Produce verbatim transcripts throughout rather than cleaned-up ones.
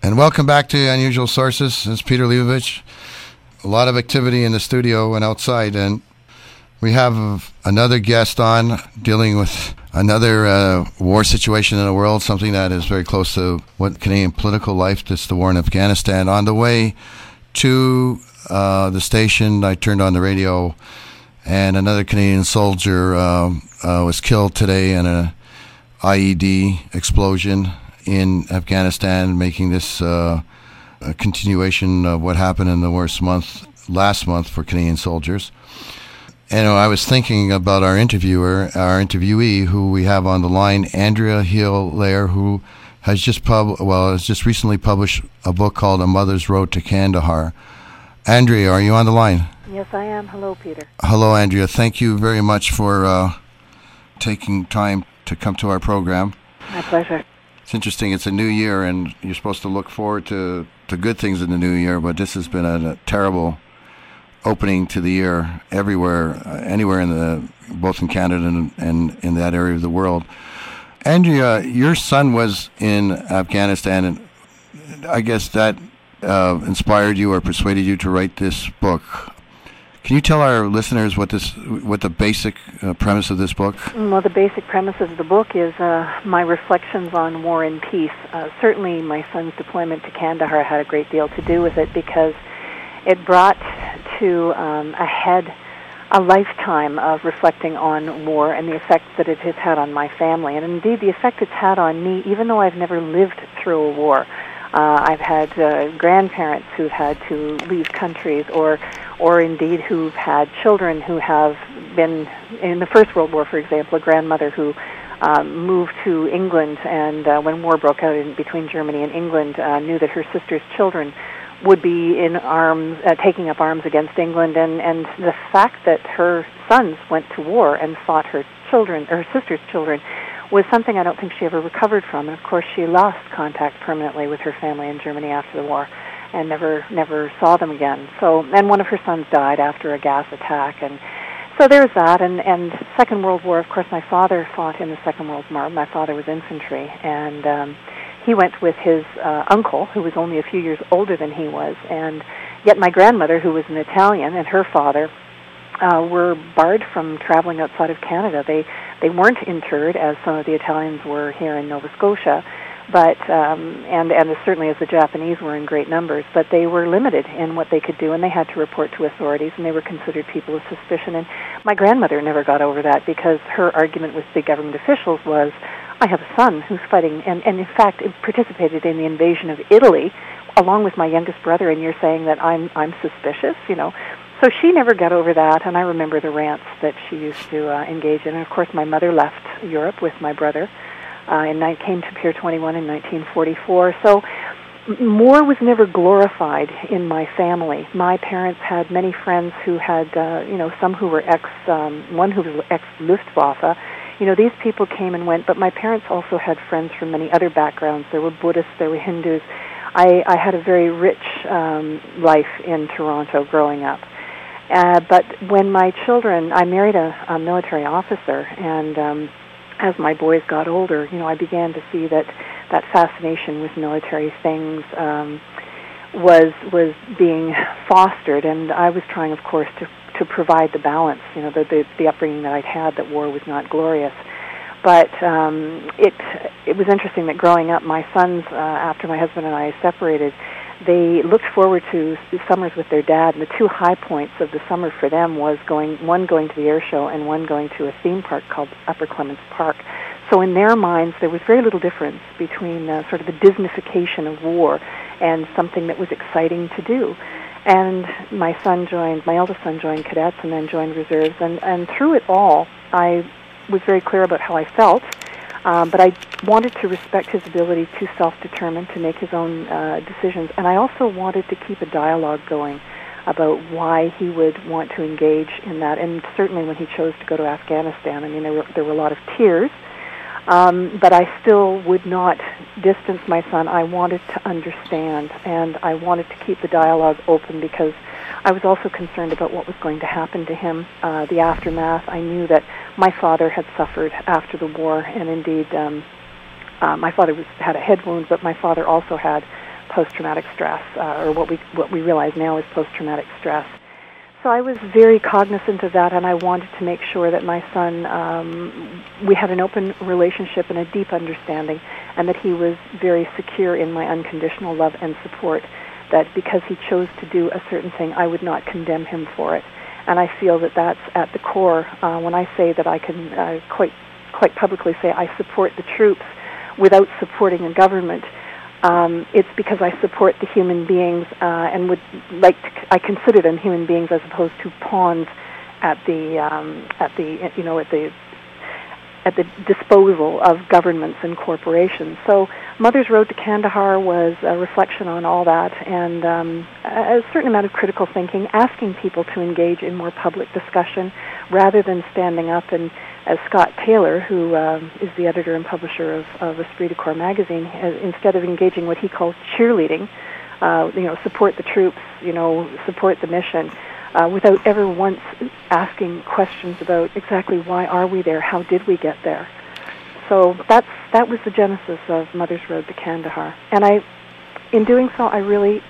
And welcome back to Unusual Sources. It's Peter Leibovich. A lot of activity in the studio and outside, and we have another guest on dealing with another uh, war situation in the world, something that is very close to what Canadian political life. This is the war in Afghanistan. On the way to uh, the station, I turned on the radio, and another Canadian soldier uh, uh, was killed today in a I E D explosion in Afghanistan, making this uh, a continuation of what happened in the worst month last month for Canadian soldiers. And I was thinking about our interviewer, our interviewee, who we have on the line, Andrea Hill-Lair, who has just pub well has just recently published a book called A Mother's Road to Kandahar. Andrea, are you on the line? Yes, I am. Hello, Peter. Hello, Andrea. Thank you very much for uh, taking time to come to our program. My pleasure. It's interesting. It's a new year, and you're supposed to look forward to, to good things in the new year, but this has been a, a terrible opening to the year everywhere, uh, anywhere in the, both in Canada and, and in that area of the world. Andrea, your son was in Afghanistan, and I guess that uh, inspired you or persuaded you to write this book. Can you tell our listeners what this, what the basic uh, premise of this book? Well, the basic premise of the book is uh, my reflections on war and peace. Uh, certainly, my son's deployment to Kandahar had a great deal to do with it because it brought to um, a head a lifetime of reflecting on war and the effect that it has had on my family, and indeed the effect it's had on me, even though I've never lived through a war. Uh, I've had uh, grandparents who've had to leave countries, or, or indeed who've had children who have been, in the First World War, for example, a grandmother who um, moved to England, and uh, when war broke out in, between Germany and England, uh, knew that her sister's children would be in arms, uh, taking up arms against England, and, and the fact that her sons went to war and fought her children, or her sister's children, was something I don't think she ever recovered from. And of course, she lost contact permanently with her family in Germany after the war, and never never saw them again. So, and one of her sons died after a gas attack, and so there's that. And and Second World War, of course, my father fought in the Second World War. My father was infantry, and um, he went with his uh, uncle, who was only a few years older than he was, and yet my grandmother, who was an Italian, and her father uh, were barred from traveling outside of Canada. They they weren't interred, as some of the Italians were here in Nova Scotia, but um, and and certainly as the Japanese were in great numbers, but they were limited in what they could do, and they had to report to authorities, and they were considered people of suspicion. And my grandmother never got over that because her argument with the government officials was, I have a son who's fighting, and, and in fact participated in the invasion of Italy, along with my youngest brother, and you're saying that I'm I'm suspicious, you know. So she never got over that, and I remember the rants that she used to uh, engage in. And of course, my mother left Europe with my brother, uh, and I came to Pier twenty-one in nineteen forty-four. So war was never glorified in my family. My parents had many friends who had, uh, you know, some who were ex, um, one who was ex-Luftwaffe. You know, these people came and went, but my parents also had friends from many other backgrounds. There were Buddhists, there were Hindus. I, I had a very rich um, life in Toronto growing up. Uh, but when my children, I married a, a military officer, and um, as my boys got older, you know, I began to see that that fascination with military things um, was was being fostered, and I was trying, of course, to to provide the balance, you know, the, the, the upbringing that I'd had, that war was not glorious. But um, it it was interesting that growing up, my sons, uh, after my husband and I separated, they looked forward to summers with their dad, and the two high points of the summer for them was going one going to the air show and one going to a theme park called Upper Clements Park. So in their minds, there was very little difference between uh, sort of the Disneyfication of war and something that was exciting to do. And my son joined, my eldest son joined cadets and then joined reserves, and, and through it all, I was very clear about how I felt. Um, but I wanted to respect his ability to self-determine, to make his own uh, decisions. And I also wanted to keep a dialogue going about why he would want to engage in that. And certainly when he chose to go to Afghanistan, I mean, there were, there were a lot of tears. Um, but I still would not distance my son. I wanted to understand, and I wanted to keep the dialogue open because I was also concerned about what was going to happen to him, uh, the aftermath. I knew that my father had suffered after the war, and indeed um, uh, my father was, had a head wound, but my father also had post-traumatic stress, uh, or what we what we realize now is post-traumatic stress. So I was very cognizant of that, and I wanted to make sure that my son, um, we had an open relationship and a deep understanding, and that he was very secure in my unconditional love and support, that because he chose to do a certain thing, I would not condemn him for it. And I feel that that's at the core. Uh, when I say that I can uh, quite quite publicly say I support the troops without supporting a government, Um, it's because I support the human beings uh, and would like to, I consider them human beings as opposed to pawns at the um, at the you know at the at the disposal of governments and corporations. So Mother's Road to Kandahar was a reflection on all that, and um, a certain amount of critical thinking, asking people to engage in more public discussion rather than standing up and, as Scott Taylor, who um, is the editor and publisher of, of Esprit de Corps magazine, has, instead of engaging what he calls cheerleading, uh, you know, support the troops, you know, support the mission, uh, without ever once asking questions about exactly why are we there, how did we get there. So that's that was the genesis of Mother's Road to Kandahar. And I, in doing so, I really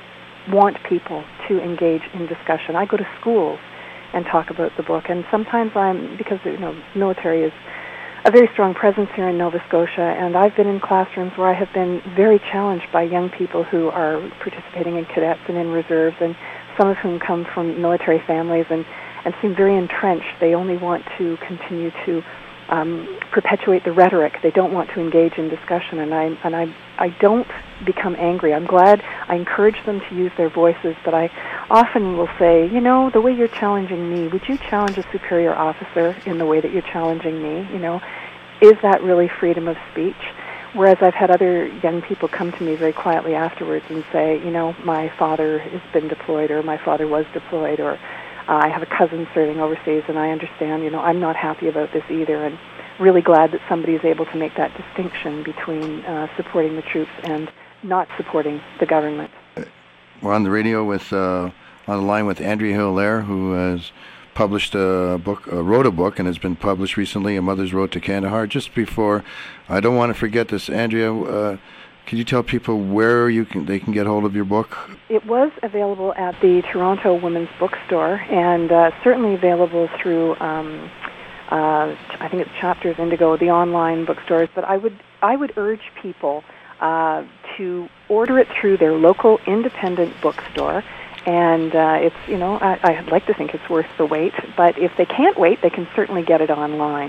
want people to engage in discussion. I go to schools and talk about the book, and sometimes I'm, because you know, military is a very strong presence here in Nova Scotia, and I've been in classrooms where I have been very challenged by young people who are participating in cadets and in reserves, and some of whom come from military families and, and seem very entrenched. They only want to continue to um, perpetuate the rhetoric. They don't want to engage in discussion, and I and I I don't become angry. I'm glad. I encourage them to use their voices, but I often will say, you know, the way you're challenging me, would you challenge a superior officer in the way that you're challenging me? You know, is that really freedom of speech? Whereas I've had other young people come to me very quietly afterwards and say, you know, my father has been deployed, or my father was deployed, or uh, I have a cousin serving overseas, and I understand, you know, I'm not happy about this either, and really glad that somebody is able to make that distinction between uh, supporting the troops and not supporting the government. We're on the radio with, uh, on the line with Andrea Hilaire, who has published a book, uh, wrote a book, and has been published recently, A Mother's Road to Kandahar. Just before, I don't want to forget this, Andrea, uh, can you tell people where you can they can get hold of your book? It was available at the Toronto Women's Bookstore, and uh, certainly available through, um, uh, I think it's Chapters Indigo, the online bookstores. But I would I would urge people uh, to order it through their local independent bookstore. And uh, it's, you know, I, I'd like to think it's worth the wait. But if they can't wait, they can certainly get it online.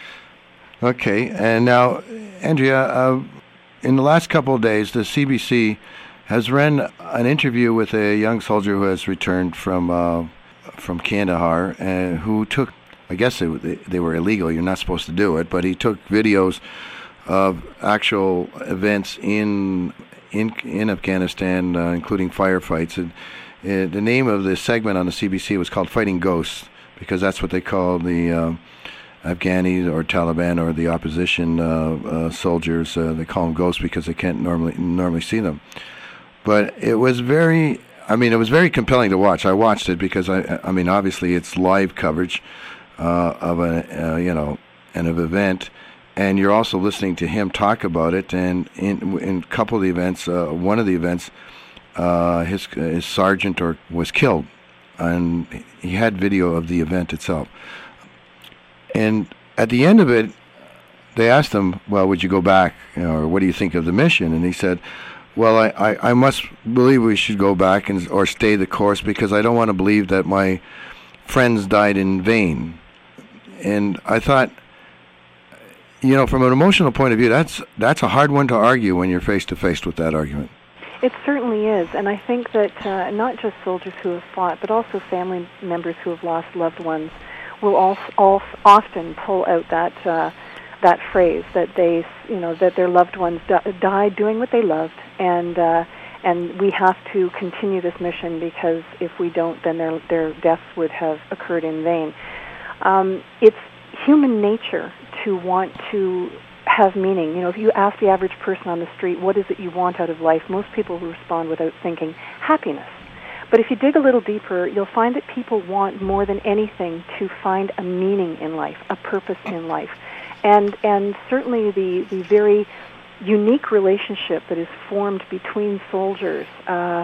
Okay. And now, Andrea, uh, in the last couple of days, the C B C has run an interview with a young soldier who has returned from uh, from Kandahar, and who took, I guess they, they were illegal. You're not supposed to do it, but he took videos of actual events in in in Afghanistan, uh, including firefights. And uh, the name of the segment on the C B C was called "Fighting Ghosts," because that's what they call the uh, Afghanis or Taliban or the opposition uh, uh, soldiers. Uh, they call them ghosts because they can't normally normally see them. But it was very, I mean, it was very compelling to watch. I watched it because I, I mean, obviously it's live coverage uh, of a, uh, you know, an event, and you're also listening to him talk about it. And in in a couple of the events, uh, one of the events, uh, his his sergeant or was killed, and he had video of the event itself. And at the end of it, they asked him, well, would you go back, you know, or what do you think of the mission? And he said, well, I, I, I must believe we should go back and or stay the course, because I don't want to believe that my friends died in vain. And I thought, you know, from an emotional point of view, that's that's a hard one to argue when you're face-to-face with that argument. It certainly is, and I think that uh, not just soldiers who have fought, but also family members who have lost loved ones will all, all often pull out that uh, that phrase that they, you know, that their loved ones di- died doing what they loved, and uh, and we have to continue this mission, because if we don't, then their their deaths would have occurred in vain. Um, it's human nature to want to have meaning. You know, if you ask the average person on the street, what is it you want out of life, most people will respond without thinking, happiness. But if you dig a little deeper, you'll find that people want more than anything to find a meaning in life, a purpose in life. And and certainly the, the very unique relationship that is formed between soldiers uh,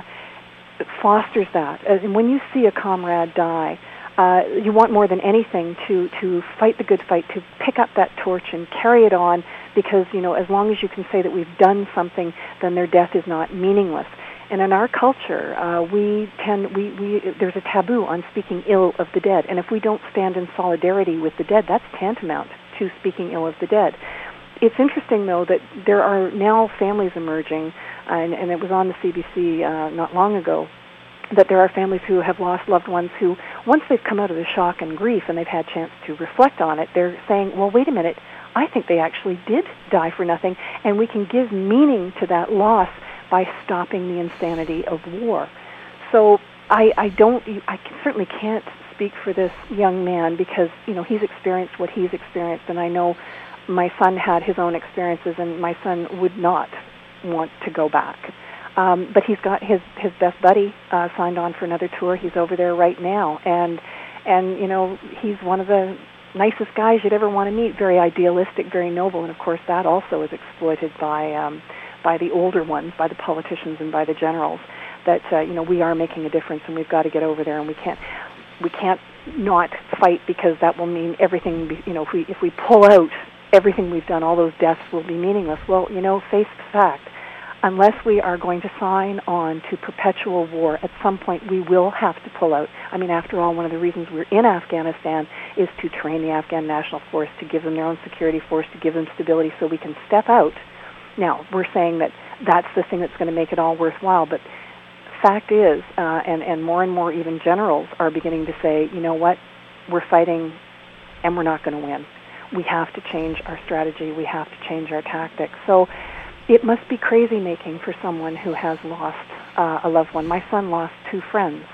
fosters that. And when you see a comrade die, uh, you want more than anything to, to fight the good fight, to pick up that torch and carry it on, because, you know, as long as you can say that we've done something, then their death is not meaningless. And in our culture, uh, we tend, we, we, there's a taboo on speaking ill of the dead. And if we don't stand in solidarity with the dead, that's tantamount to speaking ill of the dead. It's interesting, though, that there are now families emerging, uh, and, and it was on the C B C uh, not long ago, that there are families who have lost loved ones who, once they've come out of the shock and grief and they've had a chance to reflect on it, they're saying, well, wait a minute, I think they actually did die for nothing, and we can give meaning to that loss by stopping the insanity of war. So I, I don't, I certainly can't speak for this young man, because, you know, he's experienced what he's experienced, and I know my son had his own experiences, and my son would not want to go back. Um, but he's got his, his best buddy uh, signed on for another tour. He's over there right now, and and you know, he's one of the nicest guys you'd ever want to meet. Very idealistic, very noble, and of course that also is exploited by um, by the older ones, by the politicians and by the generals. That uh, you know, we are making a difference, and we've got to get over there, and we can't we can't not fight, because that will mean everything. Be, you know, if we if we pull out everything we've done, all those deaths will be meaningless. Well, you know, face the fact. Unless we are going to sign on to perpetual war, at some point we will have to pull out. I mean, after all, one of the reasons we're in Afghanistan is to train the Afghan National Force, to give them their own security force, to give them stability so we can step out. Now, we're saying that that's the thing that's going to make it all worthwhile, but fact is, uh, and, and more and more even generals are beginning to say, you know what, we're fighting and we're not going to win. We have to change our strategy. We have to change our tactics. So it must be crazy-making for someone who has lost uh, a loved one. My son lost two friends.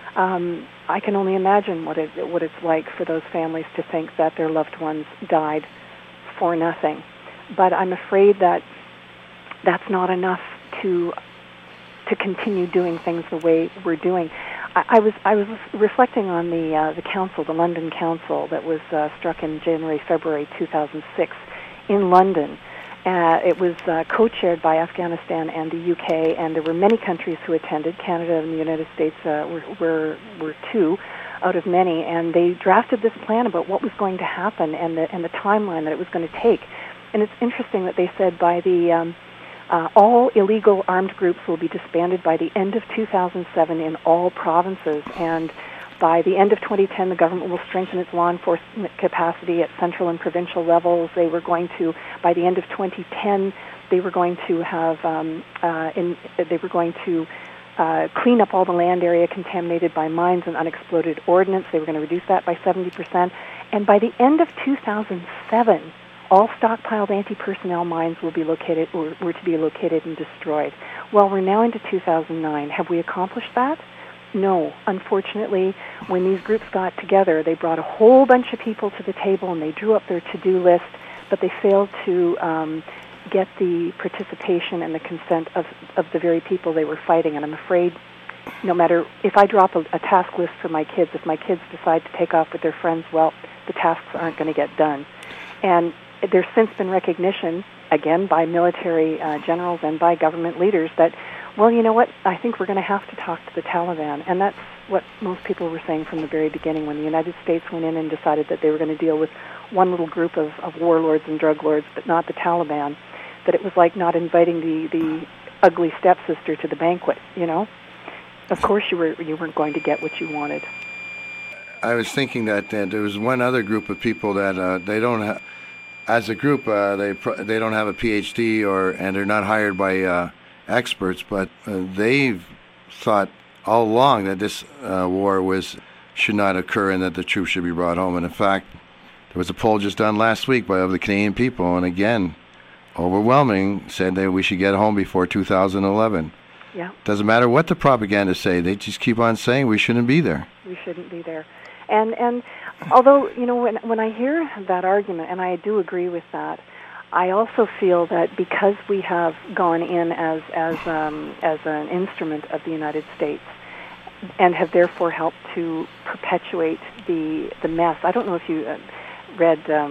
Um, I can only imagine what it what it's like for those families to think that their loved ones died for nothing. But I'm afraid that that's not enough to to continue doing things the way we're doing. I, I was I was reflecting on the uh, the council, the London Council, that was uh, struck in January, February two thousand six in London. Uh, it was uh, co-chaired by Afghanistan and the U K, and there were many countries who attended. Canada and the United States uh, were, were were two out of many, and they drafted this plan about what was going to happen and the and the timeline that it was going to take. And it's interesting that they said by the um, uh, all illegal armed groups will be disbanded by the end of two thousand seven in all provinces, and by the end of twenty ten, the government will strengthen its law enforcement capacity at central and provincial levels. They were going to, by the end of twenty ten, they were going to have, um, uh, in, they were going to uh, clean up all the land area contaminated by mines and unexploded ordnance. They were going to reduce that by seventy percent. And by the end of two thousand seven, all stockpiled anti-personnel mines will be located, or were to be located and destroyed. Well, we're now into two thousand nine. Have we accomplished that? No. Unfortunately, when these groups got together, they brought a whole bunch of people to the table and they drew up their to-do list, but they failed to um, get the participation and the consent of, of the very people they were fighting. And I'm afraid no matter, if I drop a, a task list for my kids, if my kids decide to take off with their friends, well, the tasks aren't going to get done. And there's since been recognition, again, by military uh, generals and by government leaders that, well, you know what, I think we're going to have to talk to the Taliban. And that's what most people were saying from the very beginning when the United States went in and decided that they were going to deal with one little group of, of warlords and drug lords, but not the Taliban, that it was like not inviting the, the ugly stepsister to the banquet, you know? Of course you, were, you weren't going to get what you wanted. I was thinking that uh, there was one other group of people that uh, they don't have, as a group, uh, they pr- they don't have a P H D or and they're not hired by uh, experts, but uh, they've thought all along that this uh, war was should not occur and that the troops should be brought home. And in fact, there was a poll just done last week by of the Canadian people, and again, overwhelming said that we should get home before two thousand eleven. Yeah. Doesn't matter what the propaganda say; they just keep on saying we shouldn't be there. We shouldn't be there, and and although you know when when I hear that argument, and I do agree with that, I also feel that because we have gone in as as um, as an instrument of the United States, and have therefore helped to perpetuate the the mess. I don't know if you uh, read um,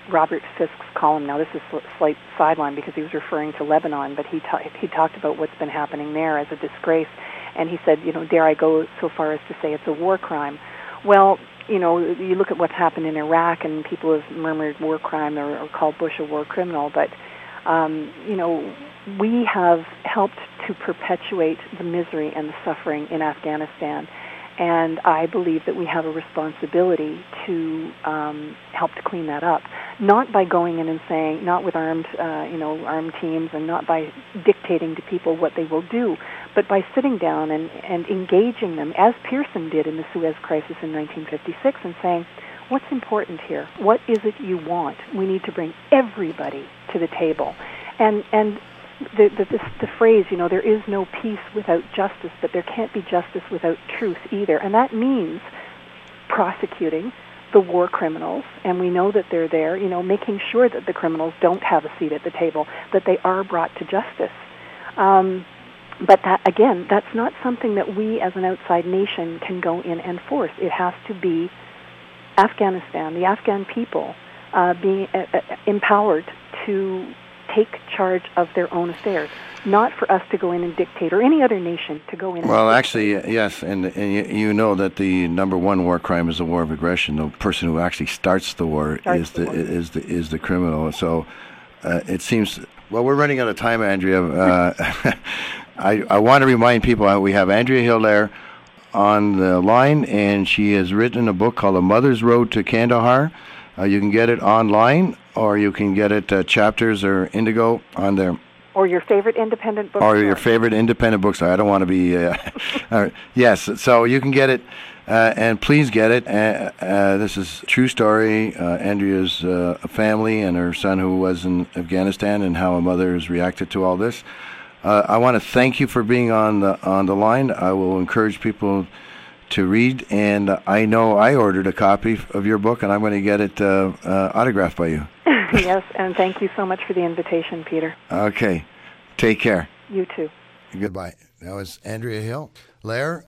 Robert Fisk's column. Now, this is a slight sideline because he was referring to Lebanon, but he ta- he talked about what's been happening there as a disgrace, and he said, you know, dare I go so far as to say it's a war crime? Well, you know, you look at what's happened in Iraq, and people have murmured war crime or, or called Bush a war criminal, but, um, you know, we have helped to perpetuate the misery and the suffering in Afghanistan, and I believe that we have a responsibility to um, help to clean that up, not by going in and saying, not with armed, uh, you know, armed teams, and not by dictating to people what they will do, but by sitting down and, and engaging them, as Pearson did in the Suez Crisis in nineteen fifty-six, and saying, what's important here? What is it you want? We need to bring everybody to the table. And and the the, the, the phrase, you know, there is no peace without justice, but there can't be justice without truth either. And that means prosecuting the war criminals, and we know that they're there, you know, making sure that the criminals don't have a seat at the table, that they are brought to justice. Um, But that, again, that's not something that we as an outside nation can go in and force. It has to be Afghanistan, the Afghan people, uh, being uh, uh, empowered to take charge of their own affairs, not for us to go in and dictate, or any other nation to go in and Well, dictate. actually, yes, and, and you, you know that the number one war crime is the war of aggression. The person who actually starts the war Starts is the the, war. is the is the criminal. So uh, it seems. Well, we're running out of time, Andrea. Uh, I, I want to remind people uh, we have Andrea Hill on the line, and she has written a book called A Mother's Road to Kandahar. Uh, you can get it online, or you can get it uh, Chapters or Indigo on there. Or your favorite independent bookstore. Or your favorite independent bookstore. I don't want to be... Uh, uh, yes, so you can get it, uh, and please get it. Uh, uh, this is a true story. Uh, Andrea's uh, family and her son who was in Afghanistan, and how a mother has reacted to all this. Uh, I want to thank you for being on the on the line. I will encourage people to read, and I know I ordered a copy of your book, and I'm going to get it uh, uh, autographed by you. Yes, and thank you so much for the invitation, Peter. Okay. Take care. You too. Goodbye. That was Andrea Hill. Lair,